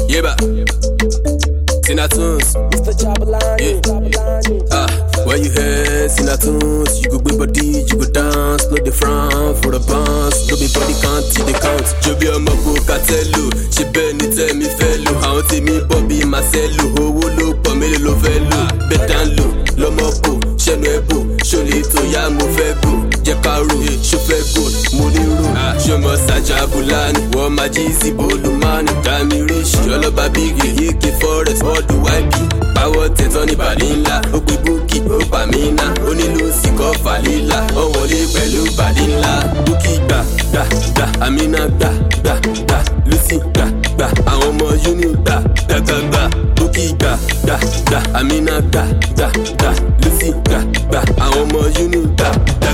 Yeba. Sinatoons. Mr. Jabalani. When you hear Sinatoons, you go big body, you go dance, no the frown for the bounce, no be body count, they count. Joby on my book, I tell you, she bend tell me fellow, how to me Bobby Marcelo, who will look for me, lo fellow, betan low, lo mopo, shenuebo, surely to ya mo fego, Jekaro, chauffeur good, Modiru, Shomo Sajabulani, War Majizi, Bolumani, Dami Rich, Yolo Babigi, Yiki Forest, all the YP, Power Tetoni Badinla, Okibuki, Opamina, Onilusi Kofalila, Owole Pelu Badinla, Buki da, Amina da, Lucy da, àwọn ọmọ Uni da, Buki da, Amina da, Lucy da, àwọn ọmọ Uni da,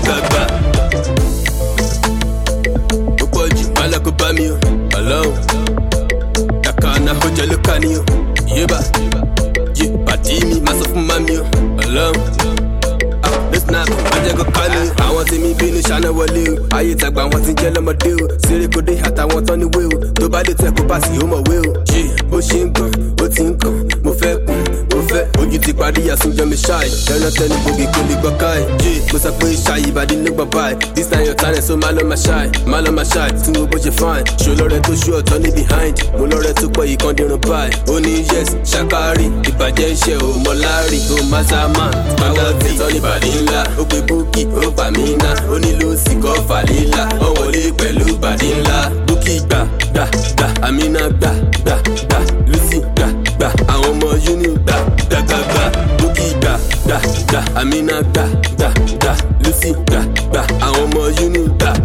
ó pọ̀ jù alákó bá mi o, ọlọ́run, Dakana Hoja ló ká ní o, yébà, yé pàdí mi, má sọ fún mami o, ọlọ́run. Let's not go call you. I want to me be Shana Wale. I eat a bang, what's in Jello Madeo. Siri could they have want on the wheel. To buy the tech pass you my will. G, Oshinko, Otinko, Mofe, you take body as soon as me shy. They're not telling Boogie Kuli Bakai. G, was a play shy, but didn't look by. This time your time, so Malama shy. Soon what you find. Show Lore to show, turn it behind. Mulore to pay, you can't do buy. Only yes, Shakari, if I just show Molari, who Mazaman. I want it on the body. Okibuki, Opamina, Onilusi Kofalila, Owole Pelu Badinla, Buki da, Amina da, Lucy da, àwọn ọmọ Uni da, Buki da, Amina da, Lucy da, àwọn ọmọ Uni da,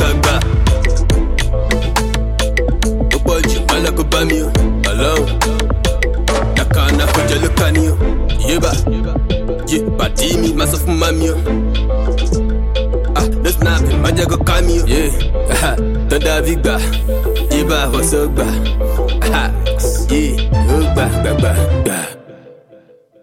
ó pọ̀ jù alákó bá mi o, ọlọ́run, Dakana Hoja ló ká ní o, yébà. Yeah, pàdí mi, má sọ fún mami o. Let's not be, má jẹ́ kó ká mi o. Yeah, tó dàbí gbà, yébà ọ̀sọ́ gbà. Yeah, ó gbà.